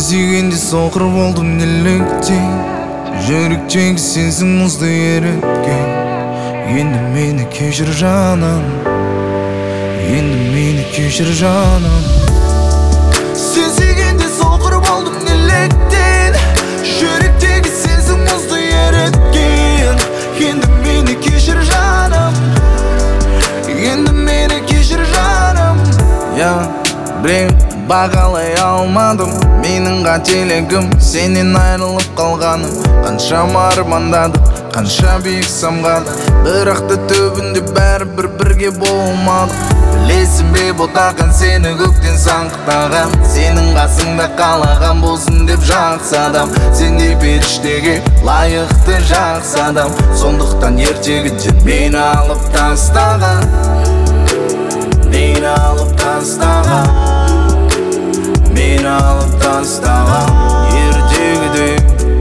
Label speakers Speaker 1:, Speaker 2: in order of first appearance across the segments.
Speaker 1: сүйгенде соқыр болдым неліктен, жүректегі сенсің мұзды еріткен. Енді мені кешір жаным, енді мені кешір жаным. Сен сүйгенде соқыр болдым неліктен, жүректегі сенсің мұзды еріткен. Енді мені кешір жаным, енді мені кешір жаным. Білем, бағалай алмадым менің қателігім, сенен айырылып қалғаным. Қаншама армандадық, қанша биік самғадық, бірақ та түбінде бәрібір бірге болмадық. Білесің бе ботақан сені көктен саңғықтаған, сенің қасыңда қалаған болсын деп жақсы адам. Сен де періштеге лайықты жақсы адам, сондықтан ертегіден мені алып тастаған, мені алып тастаған, мені алып тастаған ертегіде.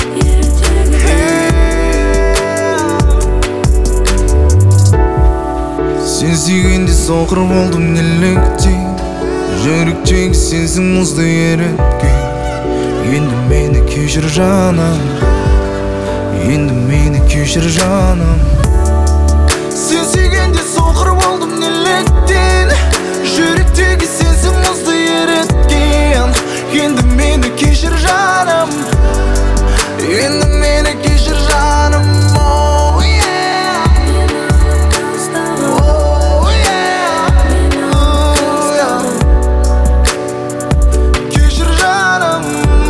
Speaker 1: Сен сүйгенде соқыр болдым неліктен, жүректегі сенсің мұзды еріткен. Енді мені кешір жаным, енді мені кешір жаным. Сен сүйгенде соқыр болдым неліктен, жүректегі сенсің мұзды еріткен. Енді мені кешір жаным, енді мені кешір жаным. Oh yeah, oh yeah, oh yeah. Кешір жаным.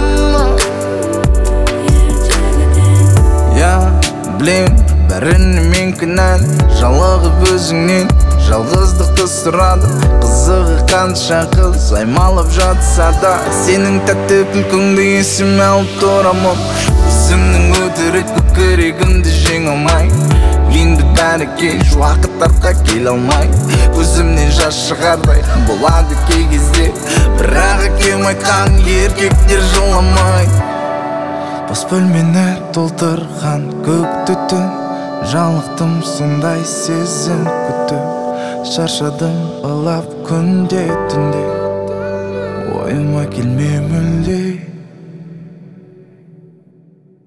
Speaker 1: Білем, бәріне мен кінәлі, жалығып өзіңнен жалғыздықты сұрадым. Қызығы қанша қыз аймалап жатса да, сенің тәтті күлкіңді есіме алып тұрамын. Өзімнің өтірік көкірегімді жеңе алмай, енді бәрі кеш, уақыт артқа келе алмай. Көзімнен жас шығардай болады кей кезде, бірақ әкем айтқан еркектер жыламай. Бос бөлмені толтырған көк түтін, жалықтым сондай сезім күтіп. Шаршадым ылап күнде түнде, ойыма келме мүлде.